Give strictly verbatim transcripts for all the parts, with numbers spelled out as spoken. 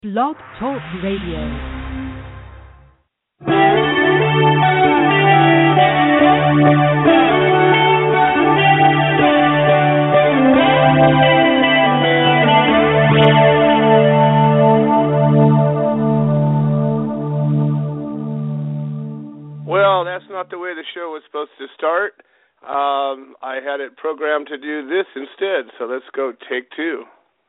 Blog Talk Radio. Well, that's not the way the show was supposed to start. Um, I had it programmed to do this instead, so let's go take two.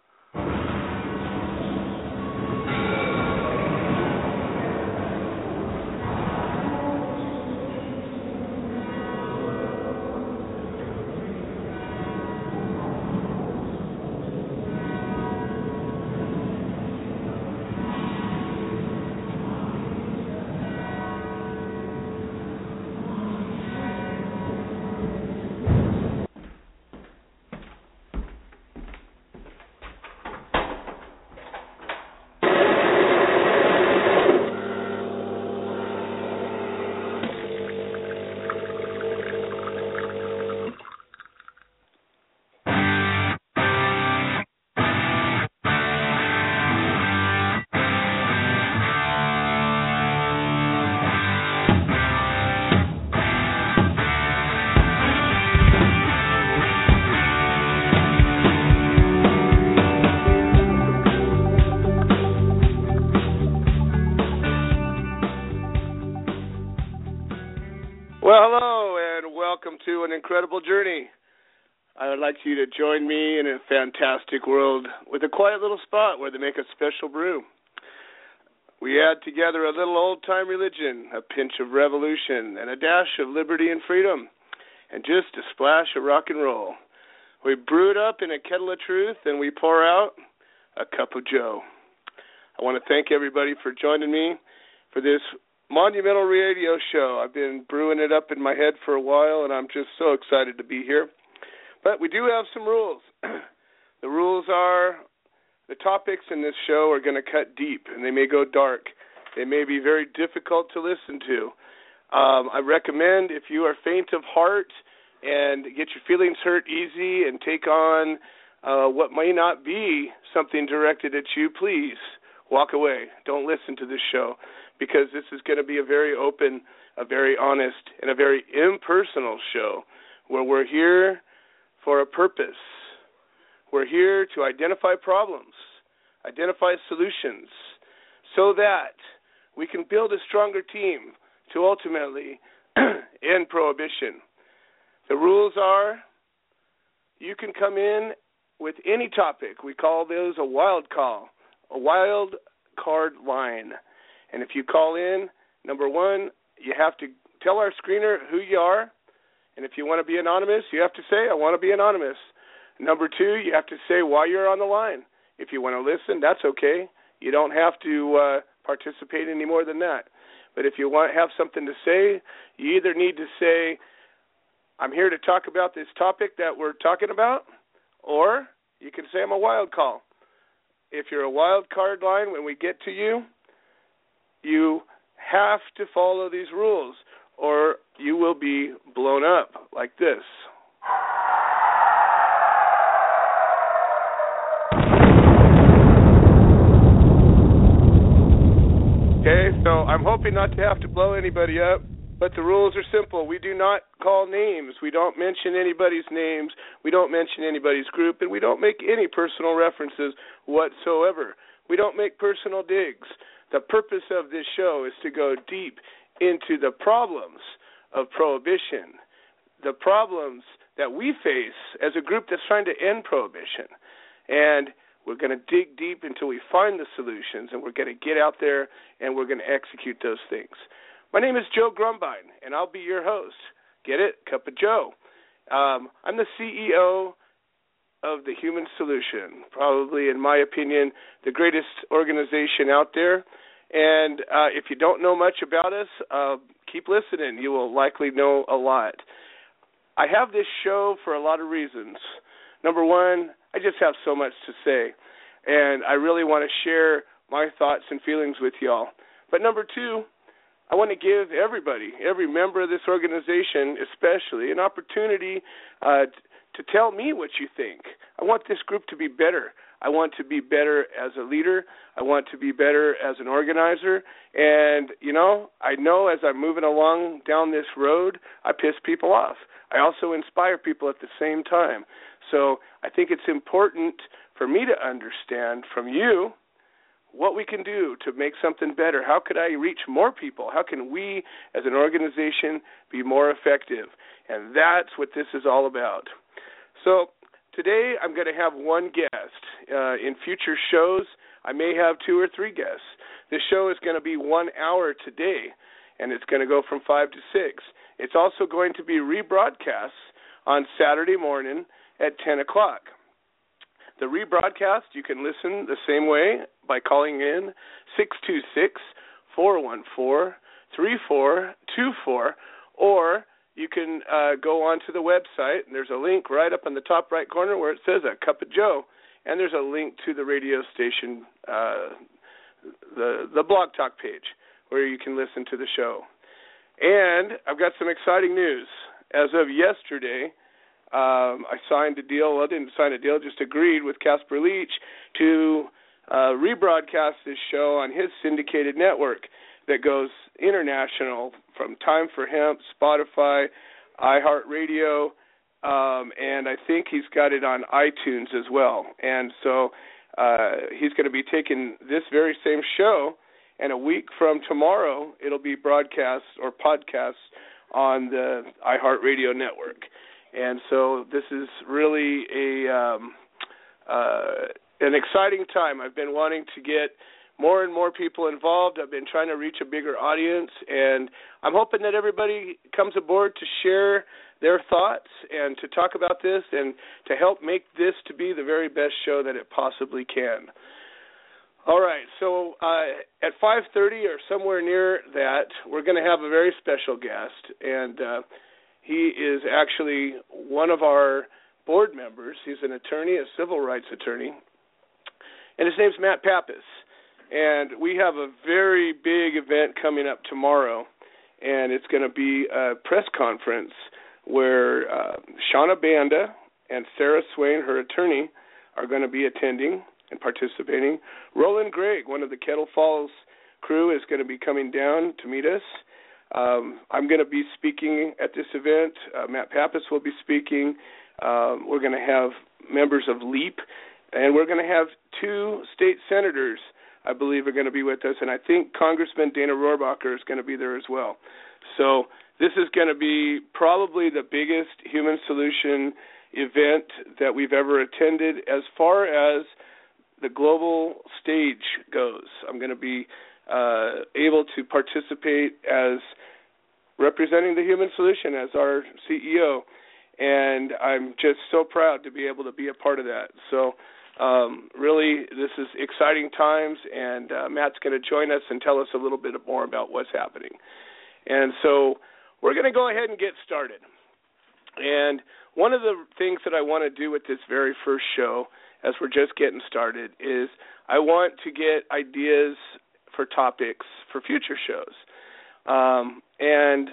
Well, hello, and welcome to an incredible journey. I would like you to join me in a fantastic world with a quiet little spot where they make a special brew. We add together a little old-time religion, a pinch of revolution, and a dash of liberty and freedom, and just a splash of rock and roll. We brew it up in a kettle of truth, and we pour out a cup of joe. I want to thank everybody for joining me for this monumental radio show. I've been brewing it up in my head for a while, and I'm just so excited to be here. But we do have some rules. The rules are the topics in this show are going to cut deep, and they may go dark. They may be very difficult to listen to. Um, I recommend, if you are faint of heart and get your feelings hurt easy and take on uh, what may not be something directed at you, please walk away. Don't listen to this show, because this is going to be a very open, a very honest, and a very impersonal show where we're here for a purpose. We're here to identify problems, identify solutions, so that we can build a stronger team to ultimately end prohibition. The rules are you can come in with any topic. We call those a wild call, a wild card line. And if you call in, number one, you have to tell our screener who you are. And if you want to be anonymous, you have to say, I want to be anonymous. Number two, you have to say why you're on the line. If you want to listen, that's okay. You don't have to uh, participate any more than that. But if you want have something to say, you either need to say, I'm here to talk about this topic that we're talking about, or you can say I'm a wild call. If you're a wild card line, when we get to you, you have to follow these rules, or you will be blown up like this. Okay, so I'm hoping not to have to blow anybody up, but the rules are simple. We do not call names. We don't mention anybody's names. We don't mention anybody's group, and we don't make any personal references whatsoever. We don't make personal digs. The purpose of this show is to go deep into the problems of prohibition, the problems that we face as a group that's trying to end prohibition. And we're going to dig deep until we find the solutions, and we're going to get out there and we're going to execute those things. My name is Joe Grumbine, and I'll be your host. Get it? Cup of Joe. Um, I'm the C E O of The Human Solution, probably, in my opinion, the greatest organization out there. And uh, if you don't know much about us, uh, keep listening. You will likely know a lot. I have this show for a lot of reasons. Number one, I just have so much to say, and I really want to share my thoughts and feelings with y'all. But number two, I want to give everybody, every member of this organization especially, an opportunity uh, to tell me what you think. I want this group to be better. I want to be better as a leader. I want to be better as an organizer. And, you know, I know as I'm moving along down this road, I piss people off. I also inspire people at the same time. So I think it's important for me to understand from you what we can do to make something better. How could I reach more people? How can we as an organization be more effective? And that's what this is all about. So today I'm going to have one guest. Uh, in future shows, I may have two or three guests. This show is going to be one hour today, and it's going to go from five to six. It's also going to be rebroadcast on Saturday morning at ten o'clock. The rebroadcast, you can listen the same way by calling in six two six, four one four, three four two four, or you can uh, go onto the website, and there's a link right up in the top right corner where it says A Cup of Joe, and there's a link to the radio station, uh, the, the Blog Talk page, where you can listen to the show. And I've got some exciting news. As of yesterday, Um, I signed a deal, well, I didn't sign a deal, just agreed with Casper Leach to uh, rebroadcast this show on his syndicated network that goes international from Time for Hemp, Spotify, iHeartRadio, um, and I think he's got it on iTunes as well. And so uh, he's going to be taking this very same show, and a week from tomorrow it'll be broadcast or podcast on the iHeartRadio network. And so this is really a um, uh, an exciting time. I've been wanting to get more and more people involved. I've been trying to reach a bigger audience, and I'm hoping that everybody comes aboard to share their thoughts and to talk about this and to help make this to be the very best show that it possibly can. All right, so uh, at five thirty or somewhere near that, we're going to have a very special guest, and uh, he is actually one of our board members. He's an attorney, a civil rights attorney, and his name's Matt Pappas. And we have a very big event coming up tomorrow, and it's going to be a press conference where uh, Shauna Banda and Sarah Swain, her attorney, are going to be attending and participating. Roland Gregg, one of the Kettle Falls crew, is going to be coming down to meet us. Um, I'm going to be speaking at this event. Uh, Matt Pappas will be speaking. Um, we're going to have members of LEAP, and we're going to have two state senators, I believe, are going to be with us, and I think Congressman Dana Rohrabacher is going to be there as well. So this is going to be probably the biggest Human Solution event that we've ever attended as far as the global stage goes. I'm going to be uh, able to participate as representing the Human Solution as our C E O, and I'm just so proud to be able to be a part of that. So um, really, this is exciting times, and uh, Matt's going to join us and tell us a little bit more about what's happening. And so we're going to go ahead and get started. And one of the things that I want to do with this very first show, as we're just getting started, is I want to get ideas for topics for future shows. Um, and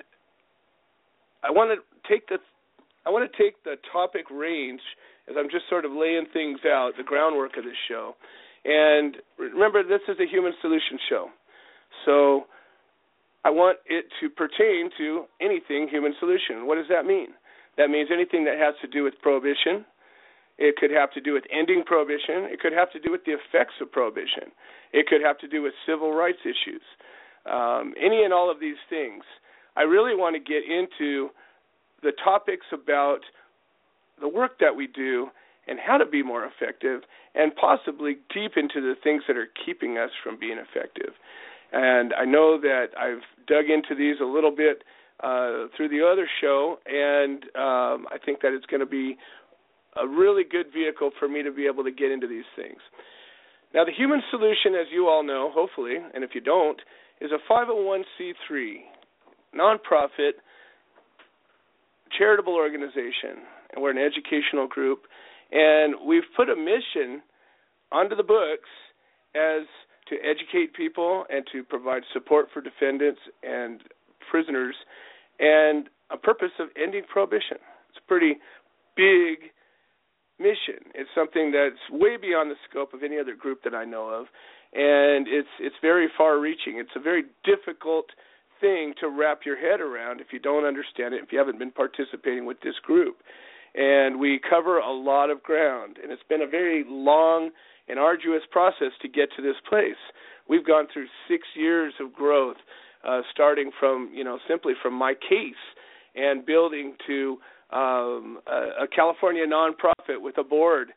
I want to take the I want to take the topic range as I'm just sort of laying things out, the groundwork of this show. And remember, this is a Human Solution show. So I want it to pertain to anything Human Solution. What does that mean? That means anything that has to do with prohibition. It could have to do with ending prohibition. It could have to do with the effects of prohibition. It could have to do with civil rights issues. Um, any and all of these things. I really want to get into the topics about the work that we do and how to be more effective, and possibly deep into the things that are keeping us from being effective. And I know that I've dug into these a little bit uh, through the other show, and um, I think that it's going to be a really good vehicle for me to be able to get into these things. Now, the Human Solution, as you all know, hopefully, and if you don't, is a five oh one c three, nonprofit, charitable organization, and we're an educational group, and we've put a mission onto the books as to educate people and to provide support for defendants and prisoners, and a purpose of ending prohibition. It's a pretty big mission. It's something that's way beyond the scope of any other group that I know of, and it's it's very far-reaching. It's a very difficult thing to wrap your head around if you don't understand it, if you haven't been participating with this group. And we cover a lot of ground, and it's been a very long and arduous process to get to this place. We've gone through six years of growth, uh, starting from, you know, simply from my case and building to um, a, a California nonprofit with a board,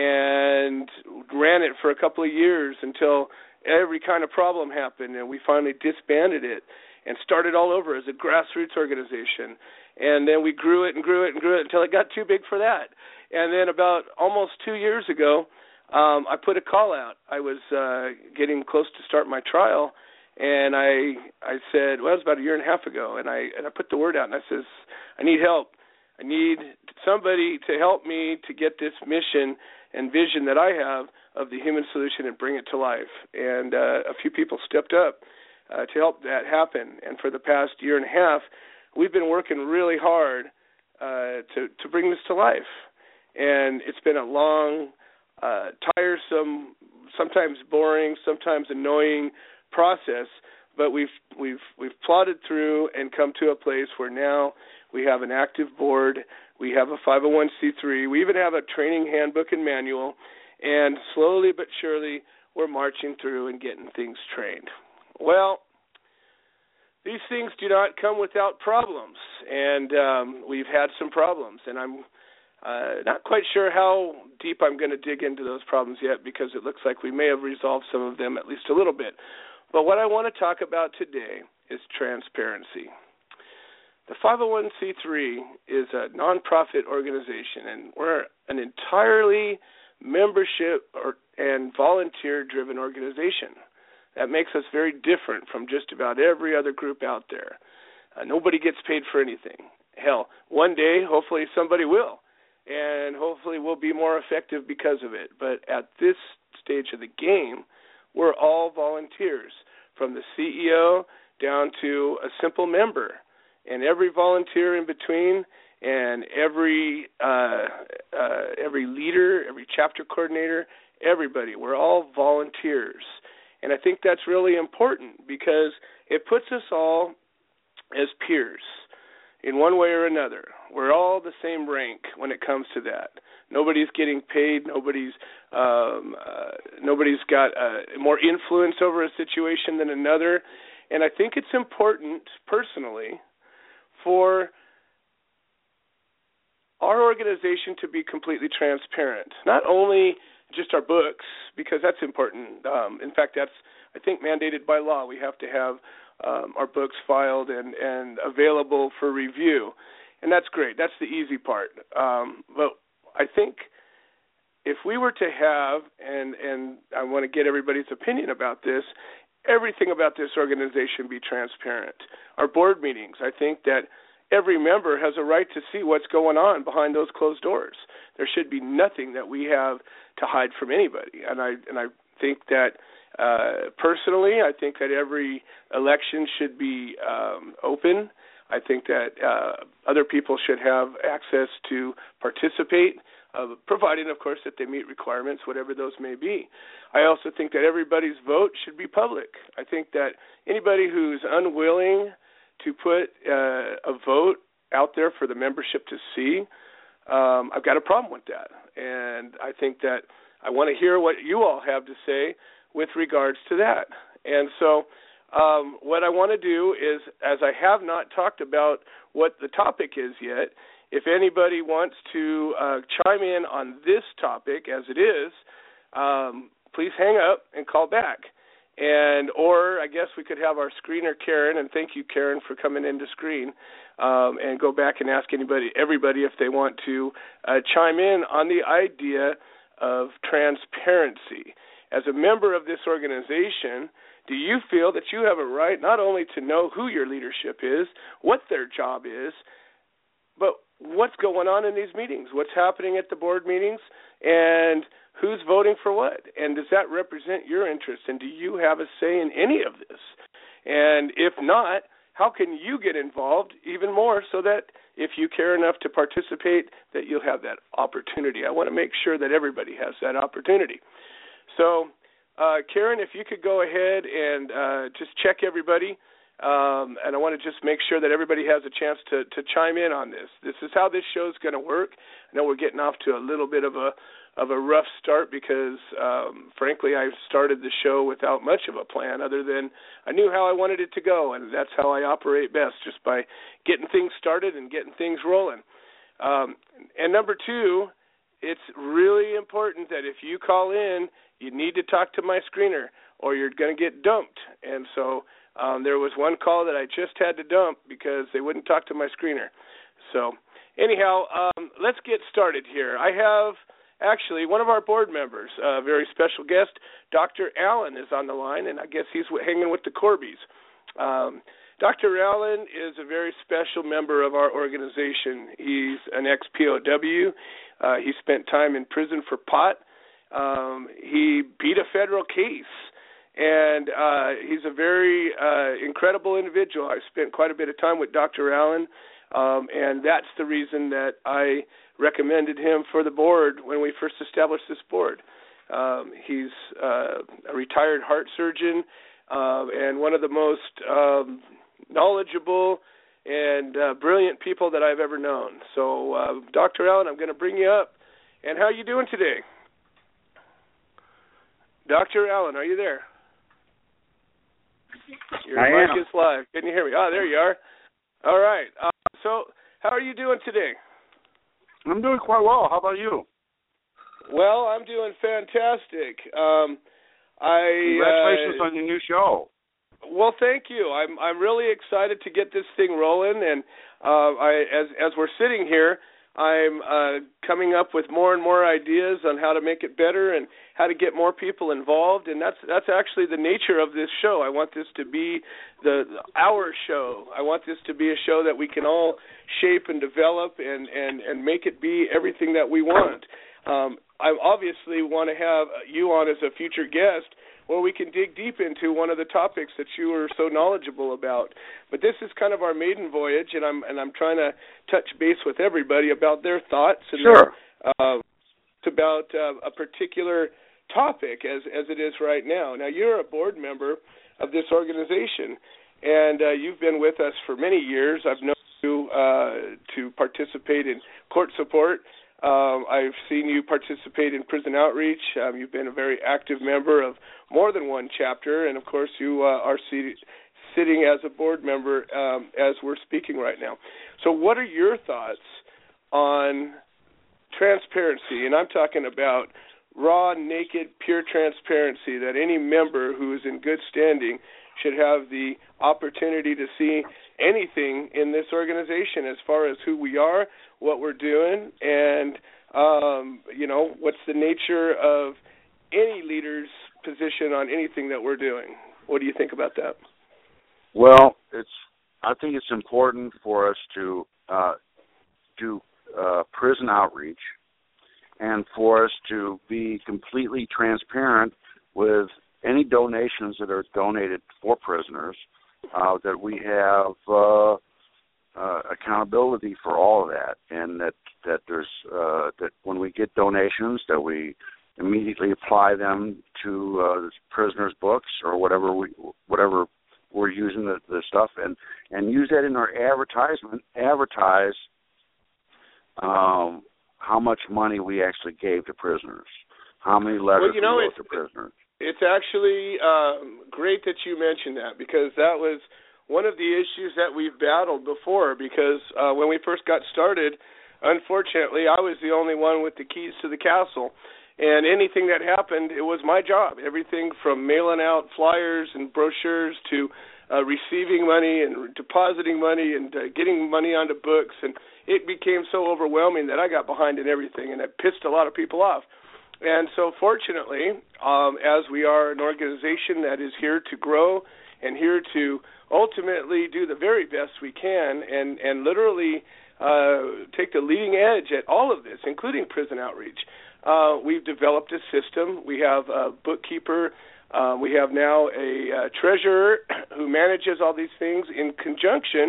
and ran it for a couple of years until every kind of problem happened, and we finally disbanded it and started all over as a grassroots organization. And then we grew it and grew it and grew it until it got too big for that. And then about almost two years ago, um, I put a call out. I was uh, getting close to start my trial, and I I said, well, it was about a year and a half ago, and I and I put the word out, and I says, I need help. I need somebody to help me to get this mission and vision that I have of the human solution and bring it to life. And uh, a few people stepped up uh, to help that happen. And for the past year and a half, we've been working really hard uh, to, to bring this to life. And it's been a long, uh, tiresome, sometimes boring, sometimes annoying process, but we've we've we've plodded through and come to a place where now we have an active board, we have a five oh one c three, we even have a training handbook and manual, and slowly but surely we're marching through and getting things trained. Well, these things do not come without problems, and um, we've had some problems, and I'm uh, not quite sure how deep I'm going to dig into those problems yet, because it looks like we may have resolved some of them at least a little bit. But what I want to talk about today is transparency. The five oh one c three is a nonprofit organization, and we're an entirely membership or, and volunteer-driven organization. That makes us very different from just about every other group out there. Uh, nobody gets paid for anything. Hell, one day, hopefully somebody will, and hopefully we'll be more effective because of it. But at this stage of the game, we're all volunteers, from the C E O down to a simple member, and every volunteer in between, and every uh, uh, every leader, every chapter coordinator, everybody. We're all volunteers. And I think that's really important because it puts us all as peers in one way or another. We're all the same rank when it comes to that. Nobody's getting paid. Nobody's um, uh, nobody's got uh, more influence over a situation than another. And I think it's important, personally, for our organization to be completely transparent. Not only just our books, because that's important. Um, in fact, that's, I think, mandated by law. We have to have um, our books filed and, and available for review. And that's great. That's the easy part. Um, but I think if we were to have, and, and I want to get everybody's opinion about this, everything about this organization be transparent. Our board meetings, I think that every member has a right to see what's going on behind those closed doors. There should be nothing that we have to hide from anybody. And I and I think that uh, personally, I think that every election should be um, open. I think that uh, other people should have access to participate, uh, providing, of course, that they meet requirements, whatever those may be. I also think that everybody's vote should be public. I think that anybody who's unwilling to put uh, a vote out there for the membership to see, um, I've got a problem with that. And I think that I want to hear what you all have to say with regards to that. And so um, what I want to do is, as I have not talked about what the topic is yet, if anybody wants to uh, chime in on this topic as it is, um, please hang up and call back. And or I guess we could have our screener, Karen, and thank you, Karen, for coming in to screen, um, and go back and ask anybody, everybody, if they want to uh, chime in on the idea of transparency. As a member of this organization, do you feel that you have a right not only to know who your leadership is, what their job is, but what's going on in these meetings, what's happening at the board meetings, and who's voting for what? And does that represent your interest? And do you have a say in any of this? And if not, how can you get involved even more so that if you care enough to participate, that you'll have that opportunity. I want to make sure that everybody has that opportunity. So, uh, Karen, if you could go ahead and uh, just check everybody, um, and I want to just make sure that everybody has a chance to, to chime in on this. This is how this show is going to work. I know we're getting off to a little bit of a of a rough start because, um, frankly, I started the show without much of a plan other than I knew how I wanted it to go, and that's how I operate best, just by getting things started and getting things rolling. Um, and number two, it's really important that if you call in, you need to talk to my screener or you're going to get dumped. And so um, there was one call that I just had to dump because they wouldn't talk to my screener. So anyhow, um, let's get started here. I have actually one of our board members, a very special guest, Doctor Allen, is on the line, and I guess he's hanging with the Corbys. Um, Doctor Allen is a very special member of our organization. He's an ex-P O W. Uh, he spent time in prison for pot. Um, he beat a federal case, and uh, he's a very uh, incredible individual. I spent quite a bit of time with Doctor Allen, um, and that's the reason that I recommended him for the board when we first established this board. Um, he's uh, a retired heart surgeon uh, and one of the most um, knowledgeable and uh, brilliant people that I've ever known. So, uh, Doctor Allen, I'm going to bring you up. And how are you doing today? Doctor Allen, are you there? Your I mic am. is live. Can you hear me? Oh, there you are. All right. Uh, so, how are you doing today? I'm doing quite well. How about you? Well, I'm doing fantastic. Um, I Congratulations uh, on your new show. Well, thank you. I'm I'm really excited to get this thing rolling, and uh, I as as we're sitting here, I'm uh, coming up with more and more ideas on how to make it better and how to get more people involved, and that's that's actually the nature of this show. I want this to be the our show. I want this to be a show that we can all shape and develop and, and, and make it be everything that we want. Um, I obviously want to have you on as a future guest where we can dig deep into one of the topics that you are so knowledgeable about. But this is kind of our maiden voyage, and I'm and I'm trying to touch base with everybody about their thoughts and Sure. their, uh, about uh, a particular topic as as it is right now. Now, you're a board member of this organization, and uh, you've been with us for many years. I've known you uh, to participate in court support. Um, I've seen you participate in prison outreach. Um, you've been a very active member of more than one chapter, and, of course, you uh, are seated, sitting as a board member um, as we're speaking right now. So what are your thoughts on transparency? And I'm talking about raw, naked, pure transparency, that any member who is in good standing should have the opportunity to see anything in this organization as far as who we are, what we're doing, and, um, you know, what's the nature of any leader's position on anything that we're doing. What do you think about that? Well, it's. I think it's important for us to uh, do uh, prison outreach and for us to be completely transparent with any donations that are donated for prisoners, uh, that we have uh, uh, accountability for all of that, and that that there's uh, that when we get donations, that we immediately apply them to uh, prisoners' books or whatever we whatever we're using the, the stuff, and and use that in our advertisement. Advertise um, how much money we actually gave to prisoners, how many letters well, you know, we wrote to prisoners. It's actually um, great that you mentioned that, because that was one of the issues that we've battled before, because uh, when we first got started, unfortunately, I was the only one with the keys to the castle, and anything that happened, it was my job. Everything from mailing out flyers and brochures to uh, receiving money and depositing money and uh, getting money onto books, and it became so overwhelming that I got behind in everything, and it pissed a lot of people off. And so fortunately, um, as we are an organization that is here to grow and here to ultimately do the very best we can and, and literally uh, take the leading edge at all of this, including prison outreach, uh, we've developed a system. We have a bookkeeper. Uh, we have now a uh, treasurer who manages all these things in conjunction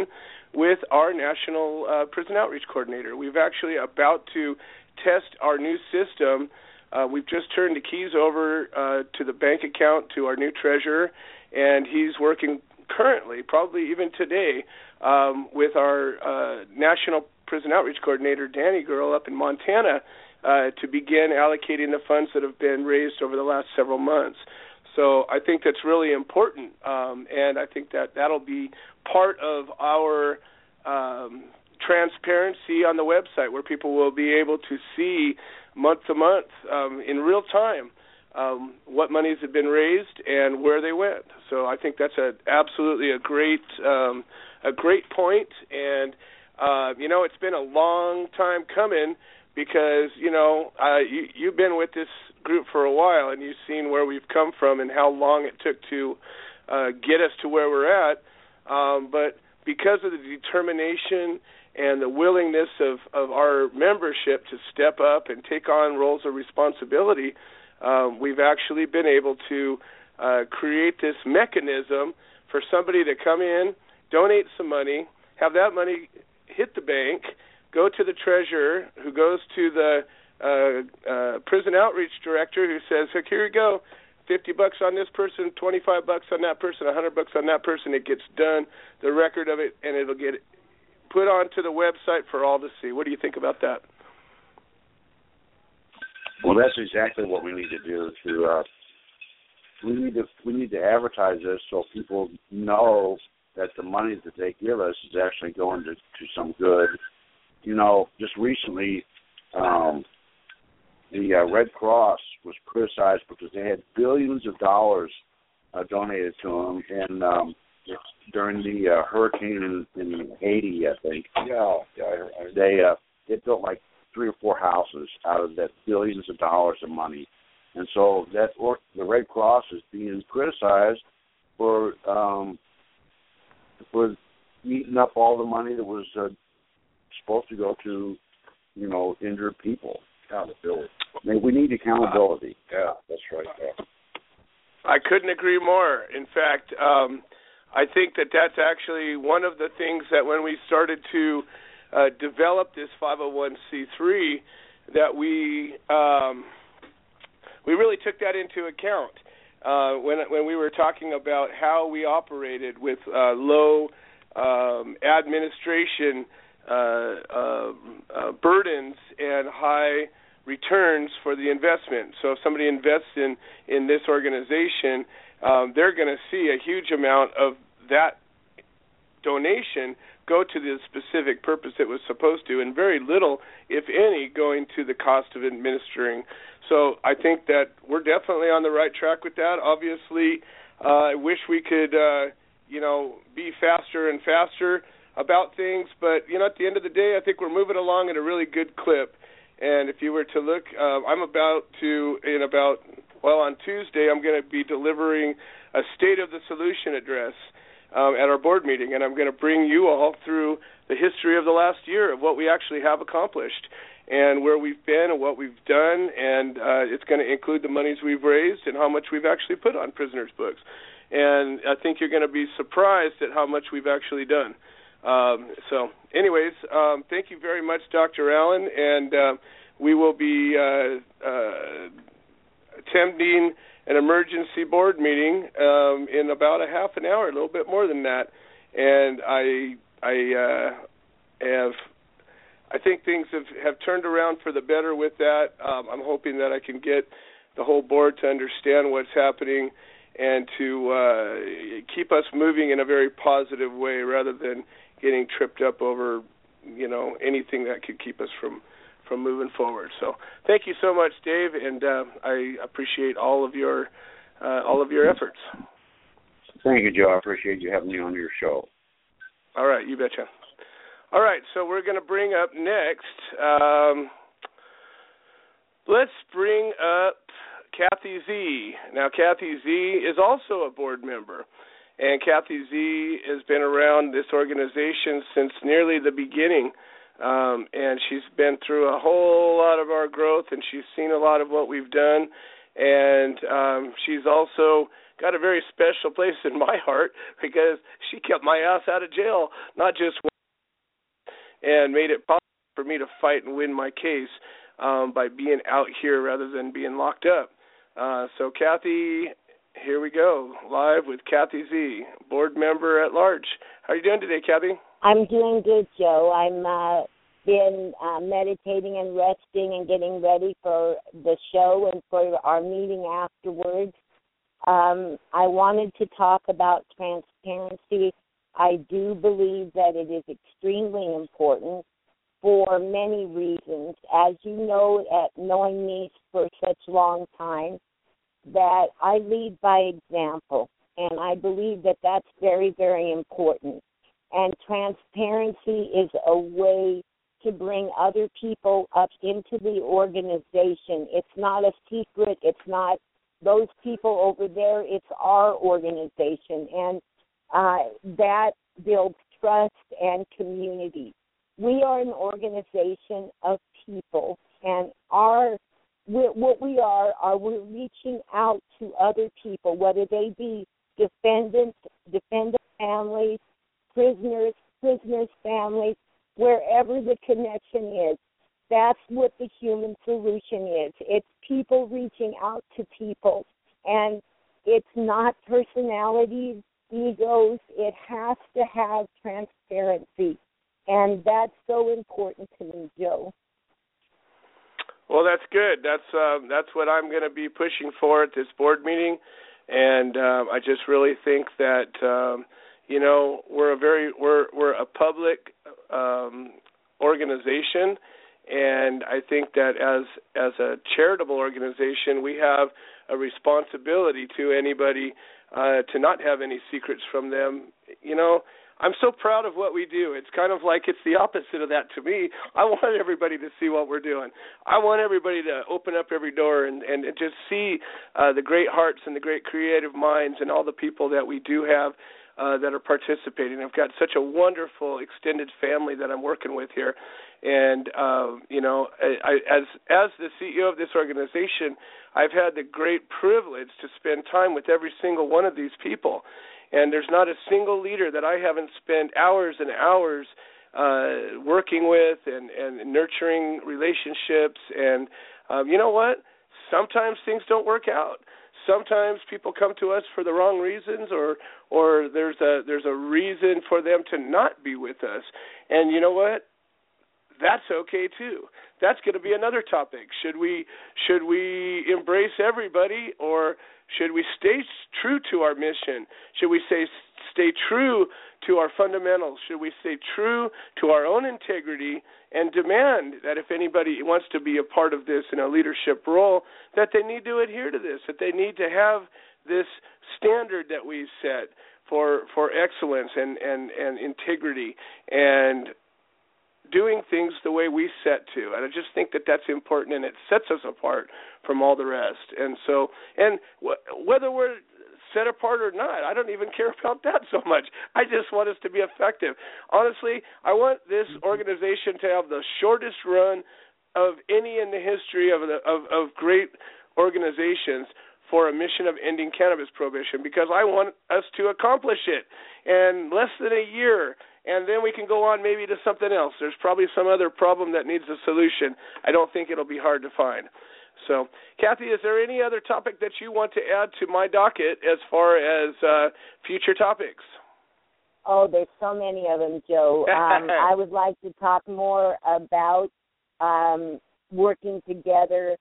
with our National uh, Prison Outreach Coordinator. We've actually about to test our new system. Uh, we've just turned the keys over uh, to the bank account to our new treasurer, and he's working currently, probably even today, um, with our uh, National Prison Outreach Coordinator, Danny Girl, up in Montana, uh, to begin allocating the funds that have been raised over the last several months. So I think that's really important, um, and I think that that'll be part of our um, transparency on the website, where people will be able to see month to month um, in real time um, what monies have been raised and where they went. So I think that's a, absolutely a great um, a great point. And uh, you know, it's been a long time coming, because you know uh, you, you've been with this group for a while, and you've seen where we've come from and how long it took to uh, get us to where we're at. Um, but because of the determination and the willingness of, of our membership to step up and take on roles of responsibility, um, we've actually been able to uh, create this mechanism for somebody to come in, donate some money, have that money hit the bank, go to the treasurer, who goes to the uh, uh, prison outreach director, who says, "Look, here you go, fifty bucks on this person, twenty-five bucks on that person, one hundred bucks on that person." It gets done, the record of it, and it'll get put onto the website for all to see. What do you think about that? Well, that's exactly what we need to do. To uh, we need to we need to advertise this so people know that the money that they give us is actually going to, to some good. You know, just recently, um, the uh, Red Cross was criticized because they had billions of dollars uh, donated to them, and um, during the uh, hurricane in, in Haiti, I think. Yeah, yeah. I, I, they uh, they built like three or four houses out of that billions of dollars of money, and so that or, the Red Cross is being criticized for um, for eating up all the money that was uh, supposed to go to, you know, injured people. Accountability. I mean, we need accountability. Uh, yeah, that's right. Yeah. I couldn't agree more. In fact, um, I think that that's actually one of the things that when we started to uh, develop this five oh one c three, that we um, we really took that into account uh, when when we were talking about how we operated with uh, low um, administration uh, uh, uh, burdens and high returns for the investment. So if somebody invests in, in this organization, um, they're going to see a huge amount of that donation go to the specific purpose it was supposed to, and very little, if any, going to the cost of administering. So I think that we're definitely on the right track with that. Obviously, uh, I wish we could, uh, you know, be faster and faster about things, but, you know, at the end of the day, I think we're moving along at a really good clip. And if you were to look, uh, I'm about to, in about, well, on Tuesday, I'm going to be delivering a State of the Solution address um, at our board meeting, and I'm going to bring you all through the history of the last year of what we actually have accomplished and where we've been and what we've done, and uh, it's going to include the monies we've raised and how much we've actually put on prisoners' books. And I think you're going to be surprised at how much we've actually done. Um, so, anyways, um, thank you very much, Doctor Allen, and uh, we will be uh, uh, attending an emergency board meeting um, in about a half an hour, a little bit more than that. And I, I uh, have, I think things have, have turned around for the better with that. Um, I'm hoping that I can get the whole board to understand what's happening and to uh, keep us moving in a very positive way rather than getting tripped up over, you know, anything that could keep us from, from moving forward. So thank you so much, Dave, and uh, I appreciate all of your uh, all of your efforts. Thank you, Joe. I appreciate you having me on your show. All right, you betcha. All right, so we're going to bring up next, um, let's bring up Kathy Z. Now, Kathy Z is also a board member. And Kathy Z has been around this organization since nearly the beginning, um, and she's been through a whole lot of our growth, and she's seen a lot of what we've done, and um, she's also got a very special place in my heart because she kept my ass out of jail, not just and made it possible for me to fight and win my case um, by being out here rather than being locked up. Uh, so, Kathy, here we go, live with Kathy Z, board member at large. How are you doing today, Kathy? I'm doing good, Joe. I'm uh, been uh, meditating and resting and getting ready for the show and for our meeting afterwards. Um, I wanted to talk about transparency. I do believe that it is extremely important for many reasons. As you know, at knowing me for such a long time, that I lead by example, and I believe that that's very, very important. And transparency is a way to bring other people up into the organization. It's not a secret. It's not those people over there. It's our organization. And uh, that builds trust and community. We are an organization of people, and our we're, what we are, are we're reaching out to other people, whether they be defendants, defendant families, prisoners, prisoners' families, wherever the connection is. That's what the human solution is. It's people reaching out to people, and it's not personalities, egos. It has to have transparency, and that's so important to me, Joe. Well, that's good. That's uh, that's what I'm going to be pushing for at this board meeting, and uh, I just really think that um, you know we're a very we're we're a public um, organization, and I think that as as a charitable organization, we have a responsibility to anybody uh, to not have any secrets from them. You know, I'm so proud of what we do. It's kind of like it's the opposite of that to me. I want everybody to see what we're doing. I want everybody to open up every door and, and just see uh, the great hearts and the great creative minds and all the people that we do have uh, that are participating. I've got such a wonderful extended family that I'm working with here. And, uh, you know, I, as as the C E O of this organization, I've had the great privilege to spend time with every single one of these people. And there's not a single leader that I haven't spent hours and hours uh, working with and, and nurturing relationships. And um, you know what? Sometimes things don't work out. Sometimes people come to us for the wrong reasons, or or there's a there's a reason for them to not be with us. And you know what? That's okay too. That's going to be another topic. Should we should we embrace everybody, or should we stay true to our mission? Should we say stay true to our fundamentals? Should we stay true to our own integrity and demand that if anybody wants to be a part of this in a leadership role, that they need to adhere to this, that they need to have this standard that we've set for for excellence and, and, and integrity and doing things the way we set to. And I just think that that's important, and it sets us apart from all the rest. And so, and w- whether we're set apart or not, I don't even care about that so much. I just want us to be effective. Honestly, I want this organization to have the shortest run of any in the history of, the, of, of great organizations for a mission of ending cannabis prohibition, because I want us to accomplish it in less than a year. And then we can go on maybe to something else. There's probably some other problem that needs a solution. I don't think it'll be hard to find. So, Kathy, is there any other topic that you want to add to my docket as far as uh, future topics? Oh, there's so many of them, Joe. Um, I would like to talk more about um, working together,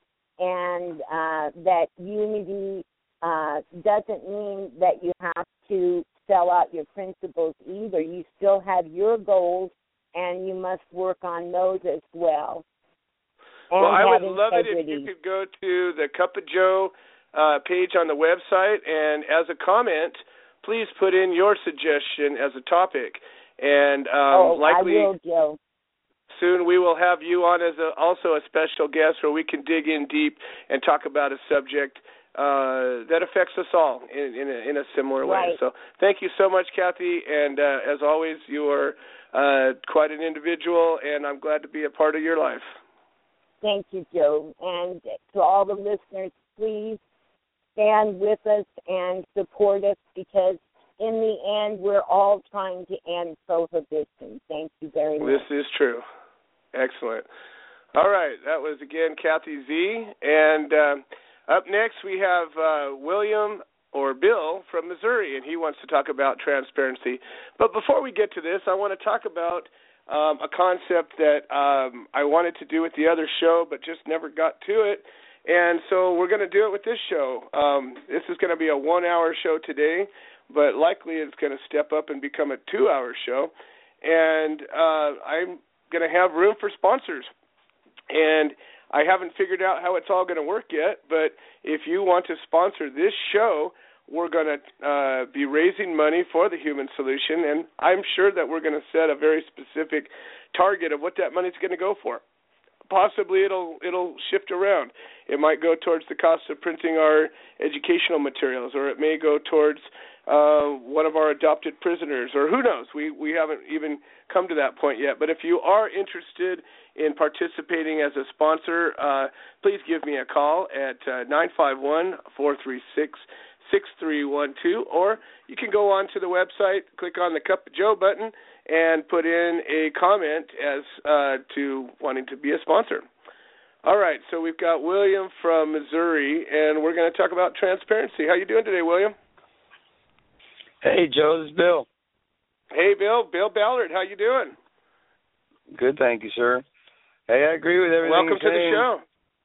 and uh, that unity uh, doesn't mean that you have to sell out your principles either. You still have your goals, and you must work on those as well. And well, I would integrity. love it if you could go to the Cup of Joe uh, page on the website, and as a comment, please put in your suggestion as a topic. And um, oh, likely I will, Joe. soon we will have you on as a, also a special guest where we can dig in deep and talk about a subject Uh, that affects us all in, in, a, in a similar way. Right. So thank you so much, Kathy. And uh, as always, you are uh, quite an individual, and I'm glad to be a part of your life. Thank you, Joe. And to all the listeners, please stand with us and support us, because in the end, we're all trying to end prohibition. Thank you very much. This is true. Excellent. All right, that was, again, Kathy Z. And um, up next we have uh, William or Bill from Missouri, and he wants to talk about transparency. But before we get to this, I want to talk about um, a concept that um, I wanted to do with the other show but just never got to it. And so we're going to do it with this show. Um, this is going to be a one-hour show today, but likely it's going to step up and become a two-hour show. And uh, I'm going to have room for sponsors. And I haven't figured out how it's all going to work yet, but if you want to sponsor this show, we're going to uh, be raising money for the Human Solution, and I'm sure that we're going to set a very specific target of what that money is going to go for. Possibly it'll it'll shift around. It might go towards the cost of printing our educational materials, or it may go towards uh, one of our adopted prisoners, or who knows. We we haven't even come to that point yet. But if you are interested in participating as a sponsor, uh, please give me a call at uh, nine five one, four three six, six three one two, or you can go on to the website, click on the Cup of Joe button, and put in a comment as uh, to wanting to be a sponsor. All right, so we've got William from Missouri, and we're going to talk about transparency. How you doing today, William? Hey, Joe, this is Bill. Hey, Bill. Bill Ballard, how you doing? Good, thank you, sir. Hey, I agree with everything Welcome you're to saying. the show.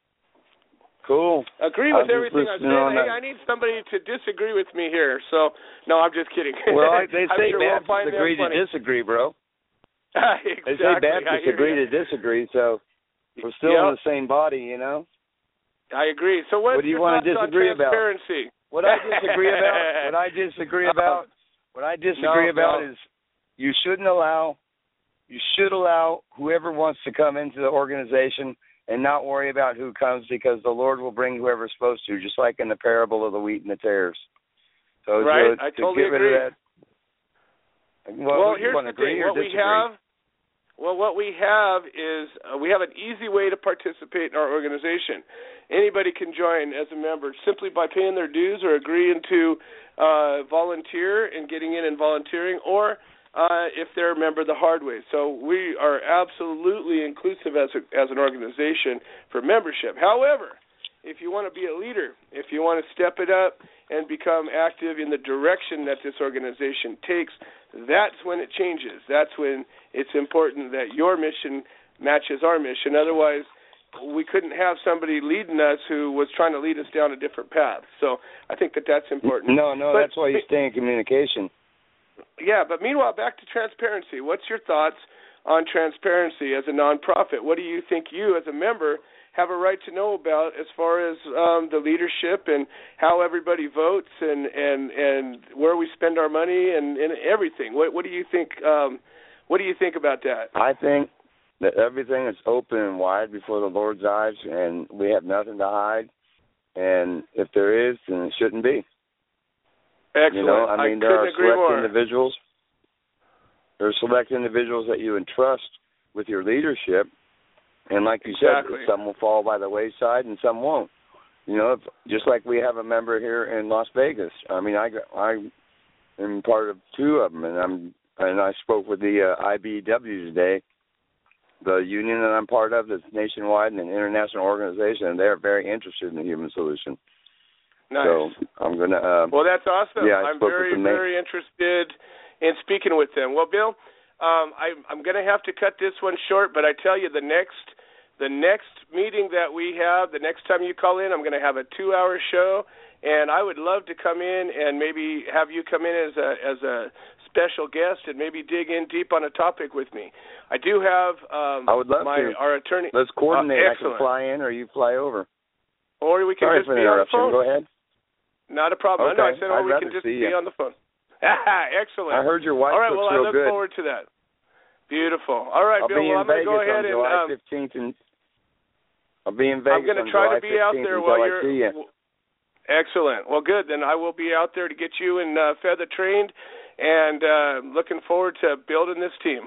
Cool. Agree with I'm everything I'm saying. Hey, I need somebody to disagree with me here. So, no, I'm just kidding. Well, I, they say sure Baptists we'll agree to funny. disagree, bro. Exactly. They say Baptists agree you. to disagree, so we're still yep. in the same body, you know? I agree. So what's what do you your want thoughts to disagree on about? Transparency? What I disagree about, what I disagree about, what I disagree no, about no. is you shouldn't allow, you should allow whoever wants to come into the organization and not worry about who comes, because the Lord will bring whoever's supposed to, just like in the parable of the wheat and the tares. So, right, so I to totally get rid agree. of that, well, well would you here's want the to agree thing. or What we disagree? have, well, what we have is uh, we have an easy way to participate in our organization. Anybody can join as a member simply by paying their dues or agreeing to uh, volunteer and getting in and volunteering, or Uh, if they're a member the hard way. So we are absolutely inclusive as a, as an organization for membership. However, if you want to be a leader, if you want to step it up and become active in the direction that this organization takes, that's when it changes. That's when it's important that your mission matches our mission. Otherwise, we couldn't have somebody leading us who was trying to lead us down a different path. So I think that that's important. No, no, but, that's why you stay in communication. Yeah, but meanwhile, back to transparency. What's your thoughts on transparency as a nonprofit? What do you think you, as a member, have a right to know about as far as um, the leadership and how everybody votes and, and, and where we spend our money and, and everything? What, what do you think? Um, what do you think about that? I think that everything is open and wide before the Lord's eyes, and we have nothing to hide. And if there is, then it shouldn't be. Excellent. You know, I mean, I there are agree select more. individuals. There are select individuals that you entrust with your leadership, and like you exactly. said, some will fall by the wayside and some won't. You know, if, just like we have a member here in Las Vegas. I mean, I I am part of two of them, and I'm and I spoke with the uh, I B W today, the union that I'm part of, that's nationwide and an international organization, and they're very interested in the Human Solution. Nice. So I'm gonna. Uh, well, that's awesome. Yeah, I I'm spoke very, with the very interested in speaking with them. Well, Bill, um, I, I'm going to have to cut this one short, but I tell you, the next, the next meeting that we have, the next time you call in, I'm going to have a two-hour show, and I would love to come in and maybe have you come in as a as a special guest and maybe dig in deep on a topic with me. I do have. Um, I would love my, to. Our attorney. Let's coordinate. Uh, I can fly in, or you fly over. Or we can Sorry just for be on the interruption. phone. Go ahead. Not a problem. Okay. No, I said, or I'd we can rather just see be you. on the phone. Excellent. I heard your wife All right, cooks well, I real look good. forward to that. Beautiful. All right, I'll Bill, be well, in I'm going to go Vegas ahead on and July um, fifteenth, and I'll be in Vegas I'm going to on try July to be out fifteenth there until while I you're. see you. Excellent. Well, good. Then I will be out there to get you and uh, feather trained, and uh, looking forward to building this team.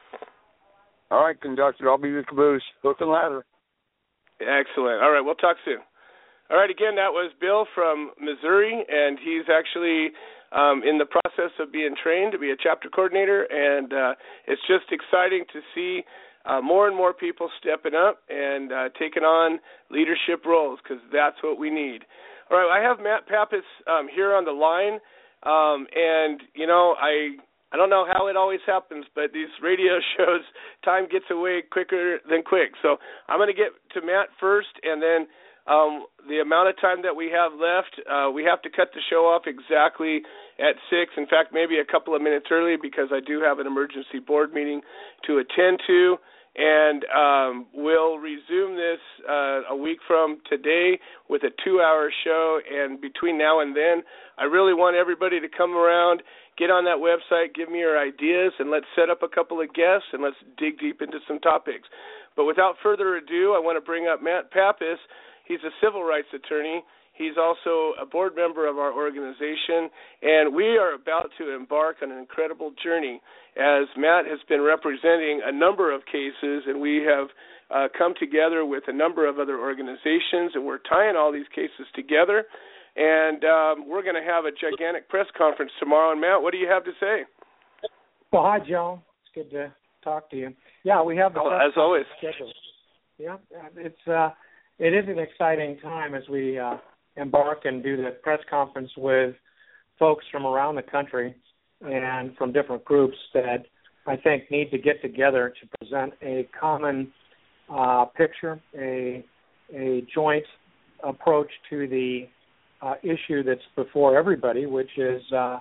All right, conductor. I'll be the caboose, hook and ladder. Excellent. All right, we'll talk soon. All right, again, that was Bill from Missouri, and he's actually um, in the process of being trained to be a chapter coordinator, and uh, it's just exciting to see uh, more and more people stepping up and uh, taking on leadership roles, because that's what we need. All right, I have Matt Pappas um, here on the line, um, and, you know, I... I don't know how it always happens, but these radio shows, time gets away quicker than quick. So I'm going to get to Matt first, and then um, the amount of time that we have left, uh, we have to cut the show off exactly at six. In fact, maybe a couple of minutes early, because I do have an emergency board meeting to attend to. And um, we'll resume this uh, a week from today with a two-hour show. And between now and then, I really want everybody to come around, get on that website, give me your ideas, and let's set up a couple of guests, and let's dig deep into some topics. But without further ado, I want to bring up Matt Pappas. He's a civil rights attorney. He's also a board member of our organization, and we are about to embark on an incredible journey, as Matt has been representing a number of cases, and we have uh, come together with a number of other organizations, and we're tying all these cases together, and um, we're going to have a gigantic press conference tomorrow. And Matt, what do you have to say? Well, hi, Joe. It's good to talk to you. Yeah, we have the oh, press as always. Scheduled. Yeah, it's uh, it is an exciting time as we uh, embark and do the press conference with folks from around the country and from different groups that I think need to get together to present a common uh, picture, a a joint approach to the uh, issue that's before everybody, which is uh,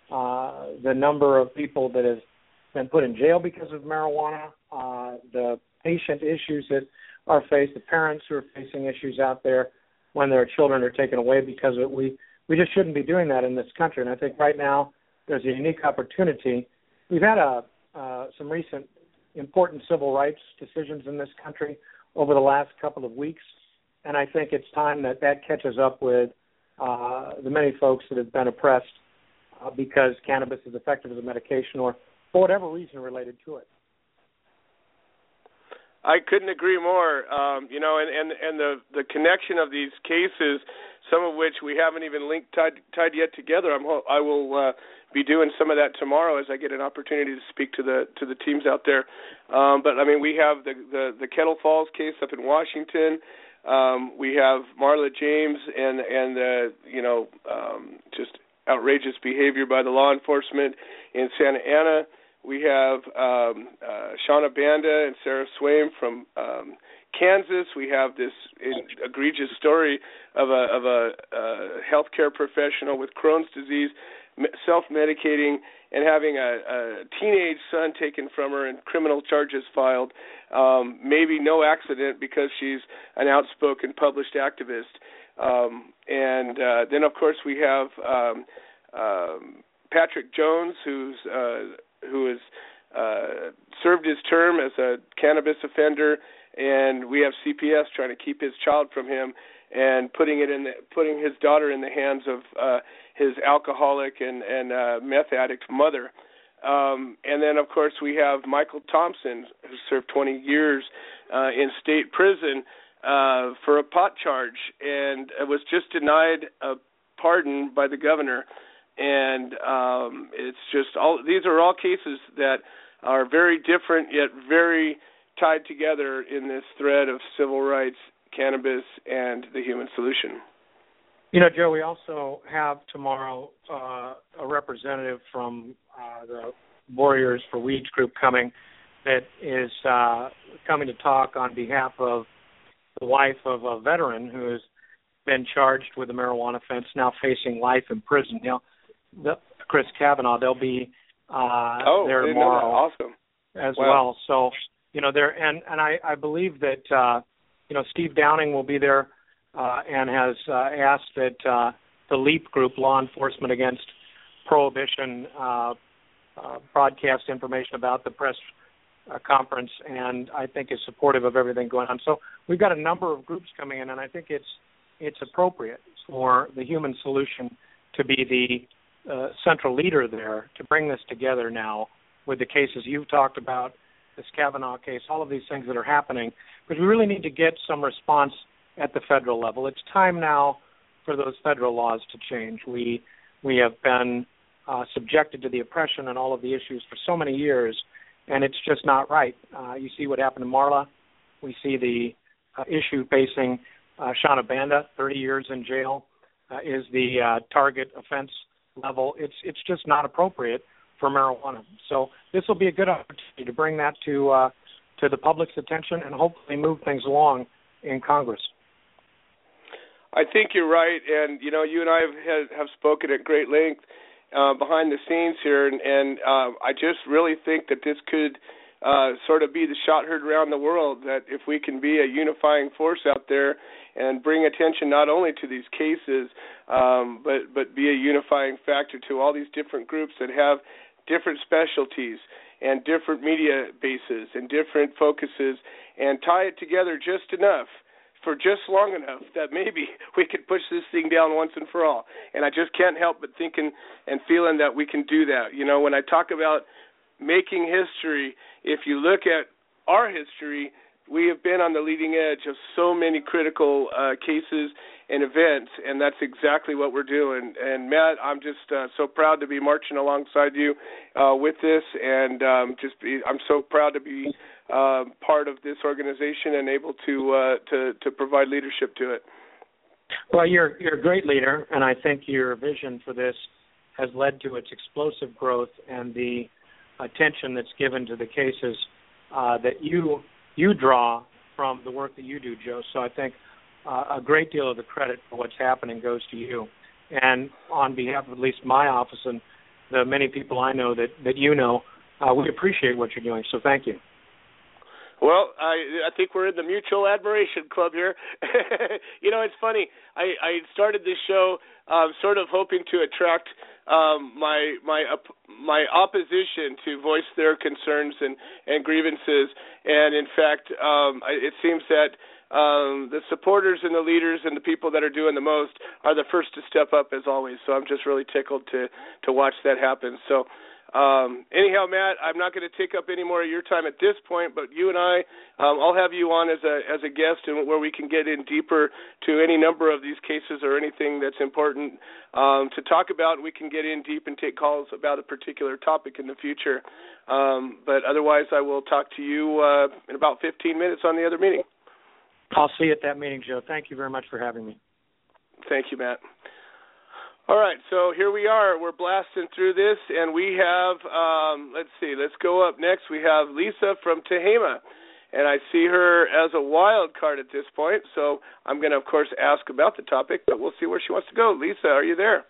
uh, the number of people that have been put in jail because of marijuana, uh, the patient issues that are faced, the parents who are facing issues out there when their children are taken away because of it. We, we just shouldn't be doing that in this country. And I think right now there's a unique opportunity. We've had a, uh, some recent important civil rights decisions in this country over the last couple of weeks, and I think it's time that that catches up with uh, the many folks that have been oppressed uh, because cannabis is effective as a medication or for whatever reason related to it. I couldn't agree more. Um, you know, and, and, and the, the connection of these cases, some of which we haven't even linked tied, tied yet together. I'm, I will uh, be doing some of that tomorrow as I get an opportunity to speak to the to the teams out there. Um, but I mean, we have the, the the Kettle Falls case up in Washington. Um, we have Marla James and and uh, you know um, just outrageous behavior by the law enforcement in Santa Ana. We have um, uh, Shauna Banda and Sarah Swaim from um, Kansas. We have this egregious story of a, of a uh, healthcare professional with Crohn's disease, self-medicating and having a, a teenage son taken from her and criminal charges filed. Um, maybe no accident because she's an outspoken published activist. Um, and uh, then, of course, we have um, um, Patrick Jones, who's uh, who has uh, served his term as a cannabis offender, and we have C P S trying to keep his child from him and putting it in the, putting his daughter in the hands of uh, his alcoholic and, and uh, meth addict mother. Um, and then, of course, we have Michael Thompson, who served twenty years uh, in state prison uh, for a pot charge and was just denied a pardon by the governor. And um, it's just all these are all cases that are very different yet very tied together in this thread of civil rights, cannabis, and the human solution. You know, Joe, we also have tomorrow uh, a representative from uh, the Warriors for Weeds group coming that is uh, coming to talk on behalf of the wife of a veteran who has been charged with a marijuana offense, now facing life in prison. You know, the, Chris Kavanaugh, they'll be uh, oh, there tomorrow awesome. as wow. well. So, you know, there and, and I, I believe that, uh, you know, Steve Downing will be there uh, and has uh, asked that uh, the LEAP group, Law Enforcement Against Prohibition, uh, uh, broadcast information about the press uh, conference, and I think is supportive of everything going on. So we've got a number of groups coming in, and I think it's it's appropriate for the human solution to be the Uh, central leader there to bring this together now with the cases you've talked about, this Kavanaugh case, all of these things that are happening, because we really need to get some response at the federal level. It's time now for those federal laws to change. We we have been uh, subjected to the oppression and all of the issues for so many years, and it's just not right. Uh, you see what happened to Marla. We see the uh, issue facing uh, Shauna Banda, thirty years in jail, uh, is the uh, target offense level. It's it's just not appropriate for marijuana. So this will be a good opportunity to bring that to uh, to the public's attention and hopefully move things along in Congress. I think you're right, and you know, you and I have, have spoken at great length uh, behind the scenes here, and, and uh, I just really think that this could uh, sort of be the shot heard around the world, that if we can be a unifying force out there and bring attention not only to these cases, um, but but be a unifying factor to all these different groups that have different specialties and different media bases and different focuses, and tie it together just enough for just long enough that maybe we could push this thing down once and for all. And I just can't help but thinking and feeling that we can do that. You know, when I talk about making history, if you look at our history, we have been on the leading edge of so many critical uh, cases and events, and that's exactly what we're doing. And Matt, I'm just uh, so proud to be marching alongside you uh, with this, and um, just be, I'm so proud to be uh, part of this organization and able to uh, to to provide leadership to it. Well, you're you're a great leader, and I think your vision for this has led to its explosive growth and the attention that's given to the cases uh, that you you draw from the work that you do, Joe. So I think uh, a great deal of the credit for what's happening goes to you. And on behalf of at least my office and the many people I know that, that you know, uh, we appreciate what you're doing. So thank you. Well, I I think we're in the mutual admiration club here. You know, it's funny. I, I started this show um, sort of hoping to attract um, my my op- my opposition to voice their concerns and, and grievances. And in fact, um, it seems that um, the supporters and the leaders and the people that are doing the most are the first to step up, as always. So I'm just really tickled to to watch that happen. So. Um, anyhow, Matt, I'm not going to take up any more of your time at this point, but you and I, um, I'll have you on as a as a guest, and where we can get in deeper to any number of these cases or anything that's important um, to talk about. We can get in deep and take calls about a particular topic in the future. Um, but otherwise, I will talk to you uh, in about fifteen minutes on the other meeting. I'll see you at that meeting, Joe. Thank you very much for having me. Thank you, Matt. All right, so here we are. We're blasting through this, and we have, um, let's see, let's go up next. We have Lisa from Tehama, and I see her as a wild card at this point, so I'm going to, of course, ask about the topic, but we'll see where she wants to go. Lisa, are you there?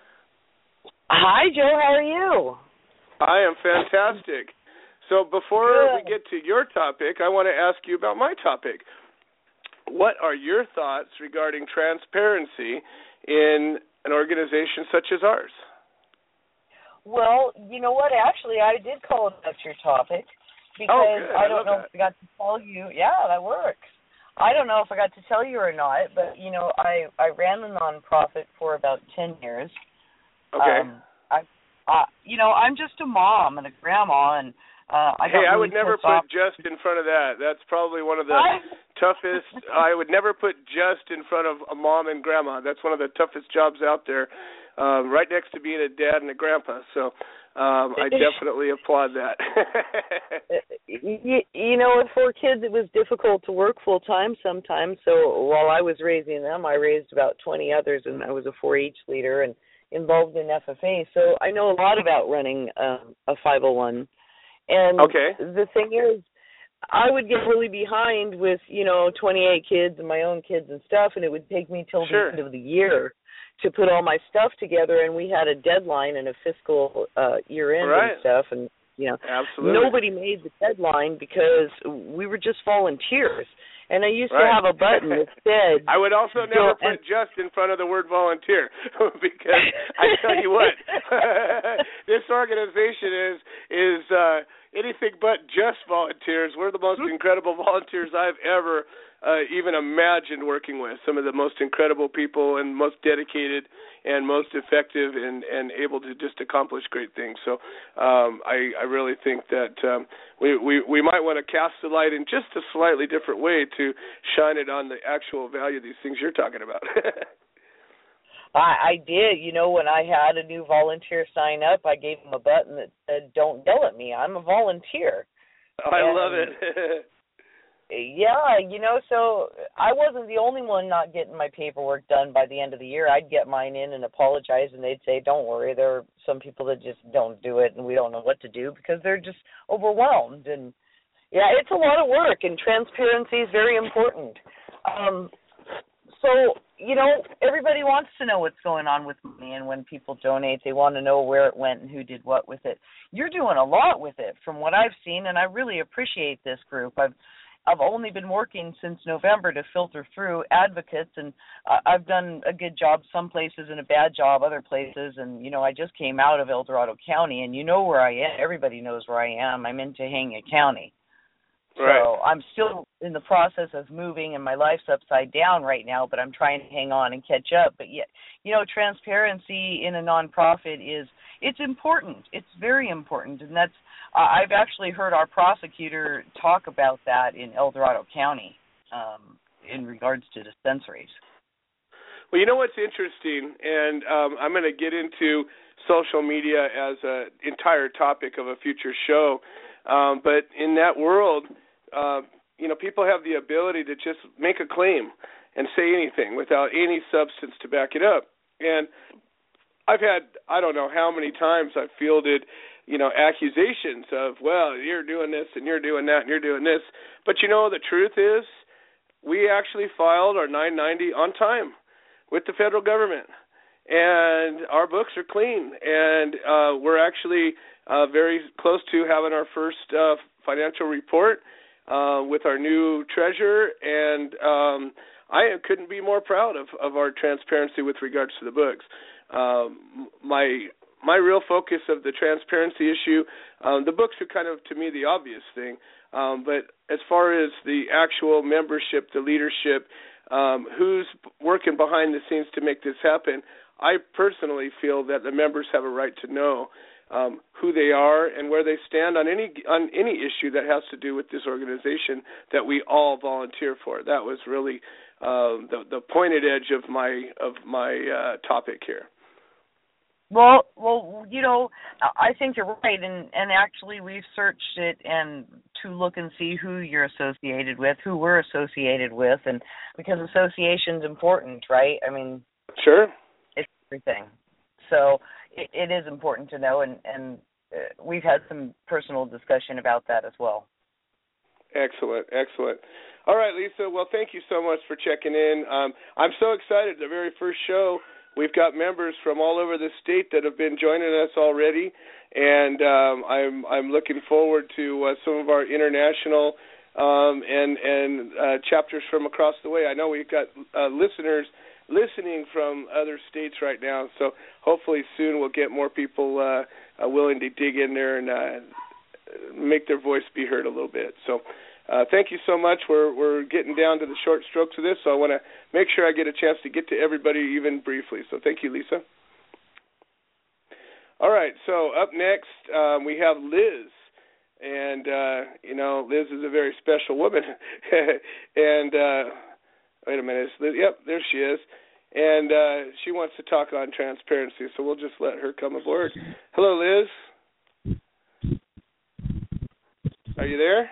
Hi, Joe. How are you? I am fantastic. So before Good. we get to your topic, I want to ask you about my topic. What are your thoughts regarding transparency in an organization such as ours? Well, you know what? Actually, I did call about your topic because oh, I I don't know that. if I got to tell you. Yeah, that works. I don't know if I got to tell you or not, but, you know, I, I ran a nonprofit for about ten years. Okay. Um, I, I, you know, I'm just a mom and a grandma, and uh, I got Hey, really I would never put off. just in front of that. That's probably one of the I, toughest. I would never put just in front of a mom and grandma. That's one of the toughest jobs out there, um, right next to being a dad and a grandpa. So um, I definitely applaud that. you, you know, for kids, it was difficult to work full time sometimes. So while I was raising them, I raised about twenty others, and I was a four H leader and involved in F F A. So I know a lot about running um, a five oh one. And okay. the thing is, I would get really behind with, you know, twenty-eight kids and my own kids and stuff, and it would take me till sure. the end of the year to put all my stuff together, and we had a deadline and a fiscal uh, year end right. and stuff, and, you know, Absolutely. nobody made the deadline because we were just volunteers. And I used right. to have a button that said... I would also never put just in front of the word volunteer because I tell you what, this organization is is uh, anything but just volunteers. We're the most incredible volunteers I've ever uh, even imagined working with. Some of the most incredible people and most dedicated and most effective and, and able to just accomplish great things. So um, I, I really think that um, we, we, we might want to cast the light in just a slightly different way to shine it on the actual value of these things you're talking about. I, I did. You know, when I had a new volunteer sign up, I gave them a button that said, "Don't yell at me. I'm a volunteer." I and, love it. Yeah, you know, so I wasn't the only one not getting my paperwork done by the end of the year. I'd get mine in and apologize, and they'd say, "Don't worry, there are some people that just don't do it, and we don't know what to do because they're just overwhelmed." And, yeah, it's a lot of work, and transparency is very important. Um, so, you know, everybody wants to know what's going on with money, and when people donate, they want to know where it went and who did what with it. You're doing a lot with it from what I've seen, and I really appreciate this group. I've I've only been working since November to filter through advocates, and uh, I've done a good job some places and a bad job other places. And, you know, I just came out of El Dorado County, and you know where I am. Everybody knows where I am. I'm in Tehanga County. Right. So I'm still in the process of moving, and my life's upside down right now, but I'm trying to hang on and catch up. But, yet, you know, transparency in a nonprofit is, it's important. It's very important, and that's, uh, I've actually heard our prosecutor talk about that in El Dorado County um, in regards to dispensaries. Well, you know what's interesting, and um, I'm going to get into social media as an entire topic of a future show, um, but in that world, uh, you know, people have the ability to just make a claim and say anything without any substance to back it up. And I've had, I don't know how many times I've fielded, you know, accusations of, well, you're doing this and you're doing that and you're doing this. But, you know, the truth is we actually filed our nine ninety on time with the federal government. And our books are clean. And uh, we're actually uh, very close to having our first uh, financial report uh, with our new treasurer. And um, I couldn't be more proud of, of our transparency with regards to the books. Um, my my real focus of the transparency issue, um, the books are kind of, to me, the obvious thing. Um, but as far as the actual membership, the leadership, um, who's working behind the scenes to make this happen, I personally feel that the members have a right to know um, who they are and where they stand on any on any issue that has to do with this organization that we all volunteer for. That was really uh, the the pointed edge of my of my uh, topic here. Well, well, you know, I think you're right, and, and actually we've searched it and to look and see who you're associated with, who we're associated with, and because association's important, right? I mean, sure, it's everything. So it, it is important to know, and, and uh, we've had some personal discussion about that as well. Excellent, excellent. All right, Lisa, well, thank you so much for checking in. Um, I'm so excited. The very first show, we've got members from all over the state that have been joining us already, and um, I'm I'm looking forward to uh, some of our international um, and and uh, chapters from across the way. I know we've got uh, listeners listening from other states right now, so hopefully soon we'll get more people uh, uh, willing to dig in there and uh, make their voice be heard a little bit. So. Uh, thank you so much. We're we're getting down to the short strokes of this, so I want to make sure I get a chance to get to everybody even briefly. So thank you, Lisa. All right, so up next um, we have Liz, and uh, you know Liz is a very special woman. and uh, wait a minute, Liz, yep, there she is, and uh, she wants to talk on transparency. So we'll just let her come aboard. Hello, Liz. Are you there?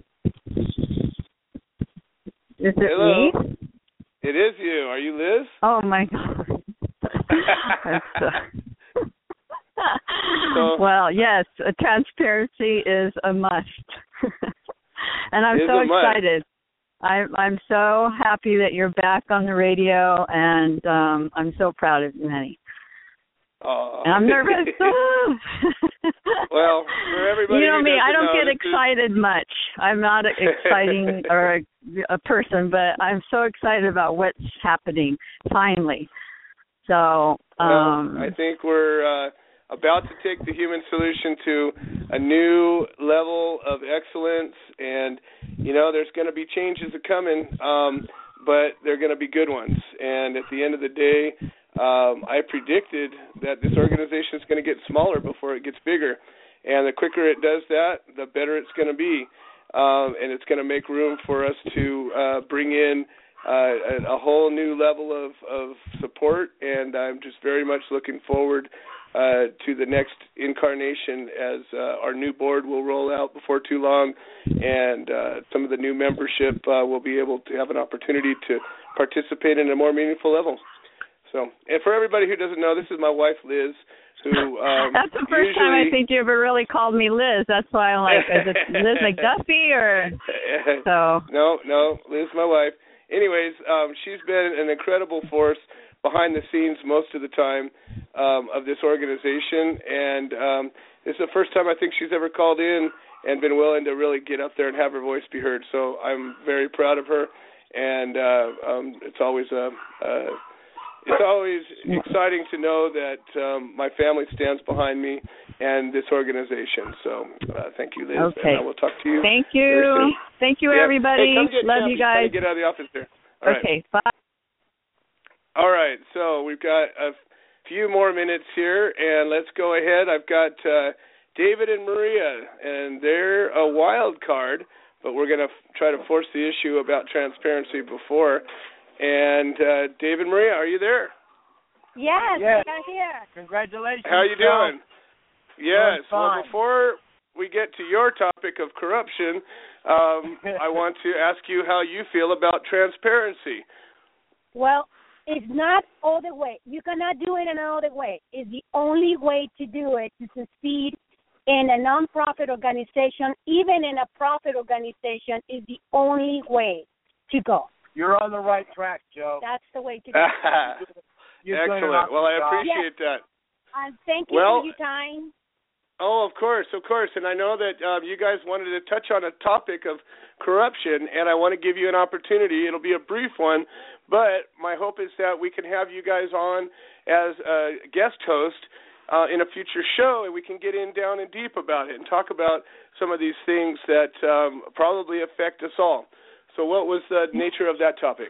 Is it Hello. me? It is you. Are you Liz? Oh, my God. That's, uh... so, well, yes, uh, transparency is a must. And I'm is so a excited. I'm, I'm so happy that you're back on the radio, and um, I'm so proud of you, Manny. Oh. And I'm nervous. Well, for everybody you know who me, I don't know, get excited is... much. I'm not exciting or a, a person, but I'm so excited about what's happening finally. So, um, well, I think we're uh, about to take the Human Solution to a new level of excellence, and you know, there's going to be changes coming, um, but they're going to be good ones. And at the end of the day, Um, I predicted that this organization is going to get smaller before it gets bigger, and the quicker it does that, the better it's going to be, um, and it's going to make room for us to uh, bring in uh, a, a whole new level of, of support, and I'm just very much looking forward uh, to the next incarnation as uh, our new board will roll out before too long, and uh, some of the new membership uh, will be able to have an opportunity to participate in a more meaningful level. So, and for everybody who doesn't know, this is my wife, Liz, who um, That's the first usually... time I think you ever really called me Liz. That's why I'm like, is it Liz McDuffie or... So... No, no, Liz, my wife. Anyways, um, she's been an incredible force behind the scenes most of the time um, of this organization, and um, this is the first time I think she's ever called in and been willing to really get up there and have her voice be heard. So I'm very proud of her, and uh, um, it's always a... a It's always exciting to know that um, my family stands behind me and this organization. So uh, thank you, Liz. Okay. And I will talk to you. Thank you. Thank you, yeah. everybody. Hey, come get Love Jeff. you guys. Get out of the office there. All okay, right. bye. All right. So we've got a few more minutes here, and let's go ahead. I've got uh, David and Maria, and they're a wild card, but we're going to f- try to force the issue about transparency before. And uh, David, Maria, are you there? Yes, yes. I'm here. Congratulations. How you doing? Yes. Well, fine. before we get to your topic of corruption, um, I want to ask you how you feel about transparency. Well, it's not all the way. You cannot do it another way. It's the only way to do it to succeed in a nonprofit organization, even in a profit organization, is the only way to go. You're on the right track, Joe. That's the way to go. Excellent. Well, I appreciate yes. that. And thank you well, for your time. Oh, of course, of course. And I know that um, you guys wanted to touch on a topic of corruption, and I want to give you an opportunity. It'll be a brief one, but my hope is that we can have you guys on as a guest host uh, in a future show, and we can get in down and deep about it and talk about some of these things that um, probably affect us all. So what was the nature of that topic?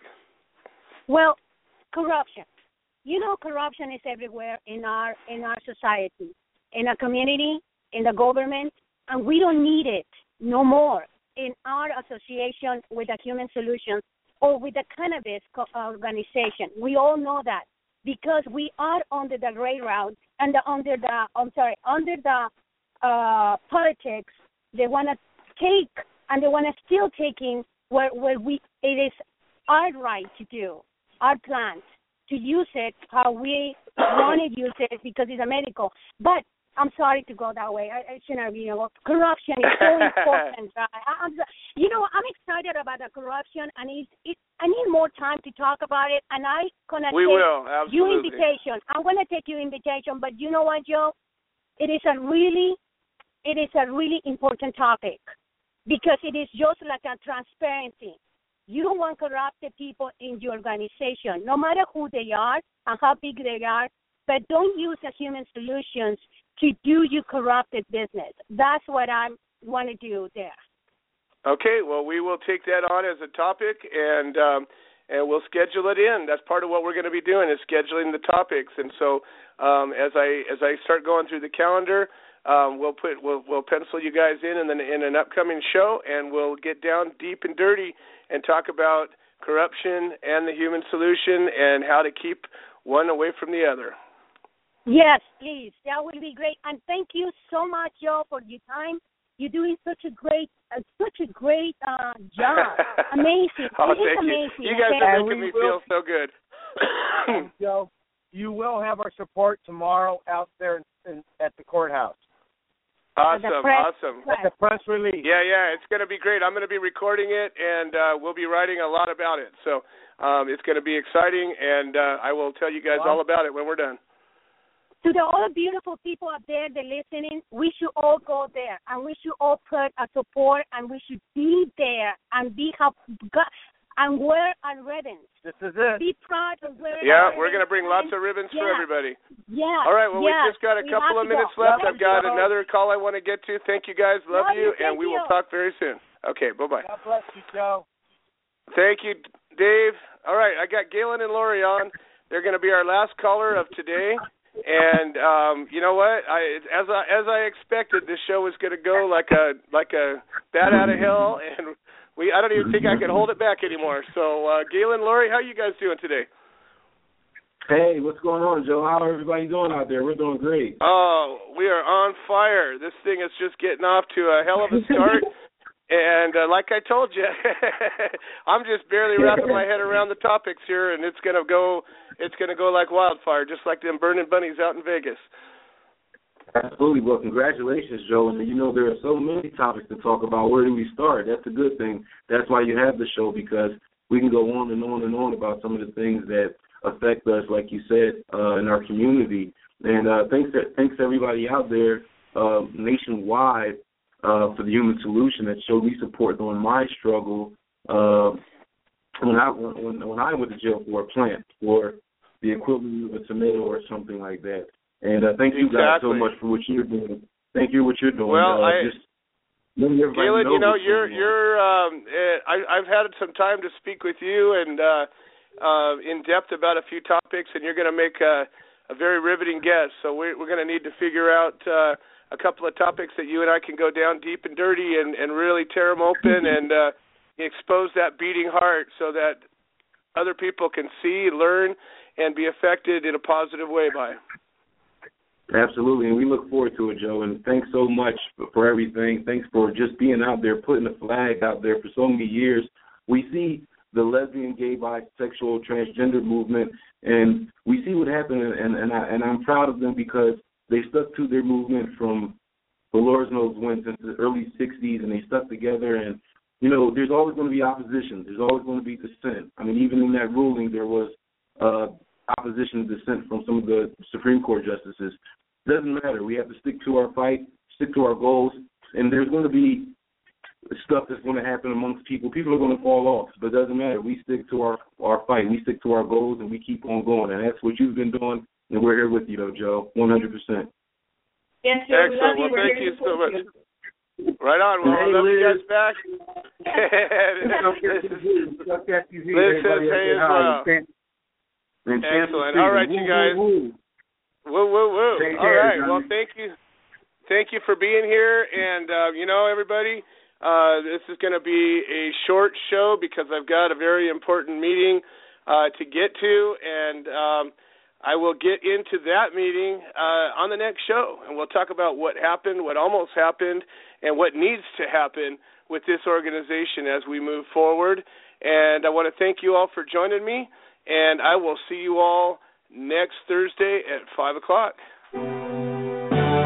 Well, corruption. You know, corruption is everywhere in our in our society, in our community, in the government, and we don't need it no more in our association with the Human Solutions or with the cannabis organization. We all know that because we are under the railroad and the, under the I'm sorry under the uh, politics. They want to take and they want to still taking. Where, where we, it is our right to do, our plants, to use it how we want to use it because it's a medical. But I'm sorry to go that way. I, I shouldn't, you know, corruption is so important. Right? I, I'm, you know, I'm excited about the corruption, and it's, it, I need more time to talk about it, and I'm going to take will, absolutely. your invitation. I'm going to take your invitation, but you know what, Joe? It is a really, it is a really important topic. Because it is just like a transparency. You don't want corrupted people in your organization, no matter who they are and how big they are, but don't use the Human Solutions to do your corrupted business. That's what I want to do there. Okay, well, we will take that on as a topic, and um, and we'll schedule it in. That's part of what we're going to be doing is scheduling the topics. And so um, as I as I start going through the calendar, Um, we'll put we'll we'll pencil you guys in in, the, in an upcoming show, and we'll get down deep and dirty and talk about corruption and the Human Solution and how to keep one away from the other. Yes, please. That would be great. And thank you so much, Joe, for your time. You're doing such a great uh, such a great uh, job. Amazing. Oh, it is thank amazing. You, you guys okay? are making me feel so good. Joe, you will have our support tomorrow out there in, in, at the courthouse. Awesome, press, awesome. That's a press release. Yeah, yeah, it's going to be great. I'm going to be recording it, and uh, we'll be writing a lot about it. So um, it's going to be exciting, and uh, I will tell you guys all about it when we're done. To the all beautiful people out there that are listening, we should all go there, and we should all put a support, and we should be there and be how and wear our ribbons. This is it. Be proud of wearing Yeah, our we're going to bring lots of ribbons yeah. for everybody. Yeah. All right, well, yeah. we've just got a we couple of minutes go. left. Love I've got you. another call I want to get to. Thank you, guys. Love, Love you, you. and we you. will talk very soon. Okay, bye-bye. God bless you, Joe. Thank you, Dave. All right, I got Galen and Lori on. They're going to be our last caller of today. And um, you know what? I as I as I expected, this show was going to go like a like a bat out of hell, and we I don't even think I can hold it back anymore. So, uh, Galen, Lori, how you guys doing today? Hey, what's going on, Joe? How everybody doing out there? We're doing great. Oh, we are on fire. This thing is just getting off to a hell of a start. And uh, like I told you, I'm just barely wrapping my head around the topics here, and it's gonna go. It's gonna go like wildfire, just like them burning bunnies out in Vegas. Absolutely. Well, congratulations, Joe. And you know there are so many topics to talk about. Where do we start? That's a good thing. That's why you have the show, because we can go on and on and on about some of the things that affect us, like you said, uh, in our community. And uh, thanks, to, thanks to everybody out there uh, nationwide uh, for the Human Solution that showed me support during my struggle uh, when I when, when I went to jail for a plant, or the equivalent of a tomato or something like that. And uh, thank you exactly. guys so much for what you're doing. Thank you for what you're doing. Well, uh, I, just Galen, you know, you're you're. Um, I, I've had some time to speak with you and uh, uh, in depth about a few topics, and you're going to make a, a very riveting guest. So we're, we're going to need to figure out uh, a couple of topics that you and I can go down deep and dirty and, and really tear them open and uh, expose that beating heart, so that other people can see, learn, and be affected in a positive way by it. Absolutely, and we look forward to it, Joe. And thanks so much for everything. Thanks for just being out there, putting the flag out there for so many years. We see the lesbian, gay, bisexual, transgender movement, and we see what happened, and, and, I, and I'm proud of them because they stuck to their movement from the Lord knows when, since the early sixties, and they stuck together. And, you know, there's always going to be opposition. There's always going to be dissent. I mean, even in that ruling, there was uh, opposition and dissent from some of the Supreme Court justices. It doesn't matter. We have to stick to our fight, stick to our goals, and there's going to be stuff that's going to happen amongst people. People are going to fall off, but it doesn't matter. We stick to our, our fight. We stick to our goals, and we keep on going, and that's what you've been doing, and we're here with you, though, Joe, one hundred percent. Yes, Joe. Excellent. Well, thank you so much. You. Right on. Well, hey, I love Liz. you guys back. Liz says hey as well. Excellent. All right, you guys. Woo, woo, woo. Take All care, right. Johnny. Well, thank you. Thank you for being here. And, uh, you know, everybody, uh, this is going to be a short show because I've got a very important meeting uh, to get to. And um, I will get into that meeting uh, on the next show. And we'll talk about what happened, what almost happened, and what needs to happen with this organization as we move forward. And I want to thank you all for joining me. And I will see you all next Thursday at five o'clock.